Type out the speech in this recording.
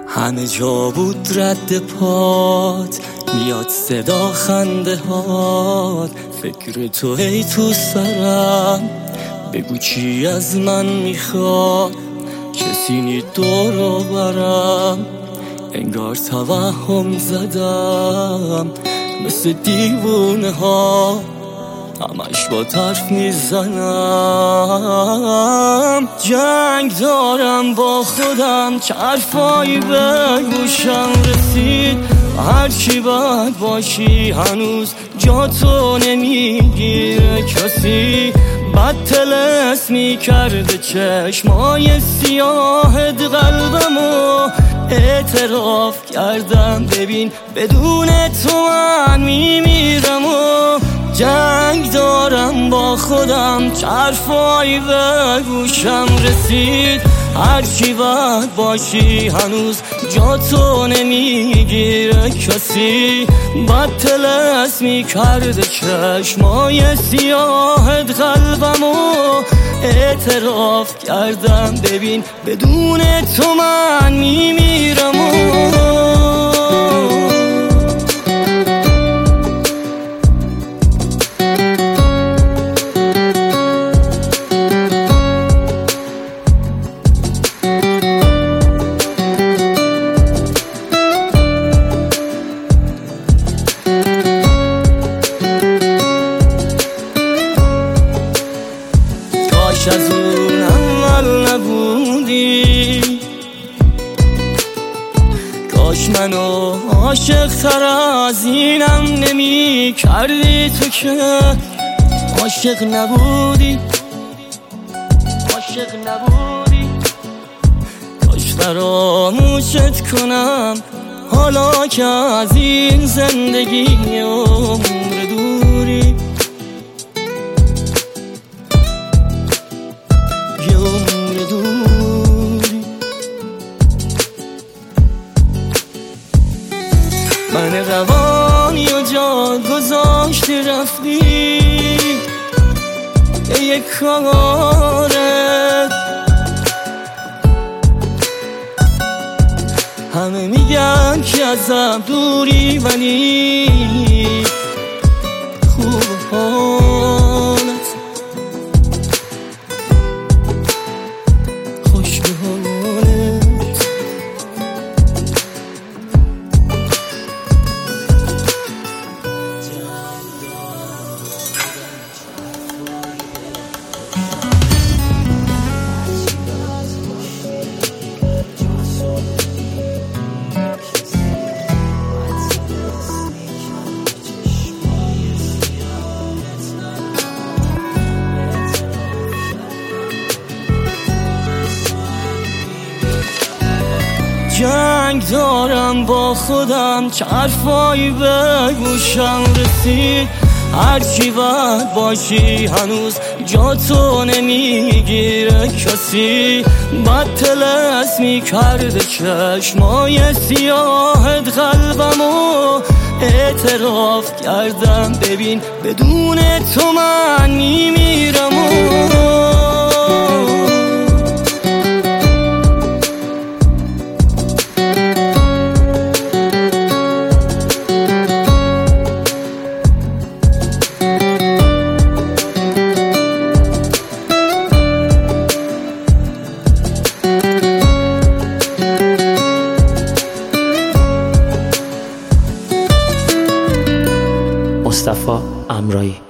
همه جا بود رد پات، میاد صدا خنده هات، فکر تو هی تو سرم، بگو چی از من میخواد، کسی نی دورو برم، انگار توهم زدم مثل دیوونه ها، همش با طرف میزنم. جنگ دارم با خودم، چه حرفایی به گوشم رسید، هرچی باید باشی هنوز جا تو نمیگیره کسی، بد طلسمی کرده چشمای سیاهت قلبمو، اعتراف کردم ببین بدون تو من میمیرم و جنگ دارم با خودم، چه حرفایی به گوشم رسید، هرچی باید باشی هنوز جا تو نمیگیره کسی، بد طلسمی کرده چشمای سیاهت قلبمو، اعتراف کردم ببین بدون تو من میمیرم و کاش از اون اول نبودی، کاش منو عاشق تر از اینم نمی کردی، تو که عاشق نبودی، عاشق نبودی، کاش فراموشت کنم حالا که از این زندگی عمر دوری، من روانی و جا گذاشتی رفتی به یک کارت، همه میگن که ازم دوری ولی خوب حالت خوش به حالت، جنگ دارم با خودم، چه حرفایی به گوشم رسید، هرچی باید باشی هنوز جا تو نمیگیره کسی، بد طلسمی کرده چشمای سیاهت قلبمو، اعتراف کردم ببین بدون تو من میمیرم و مصطفی امرایی.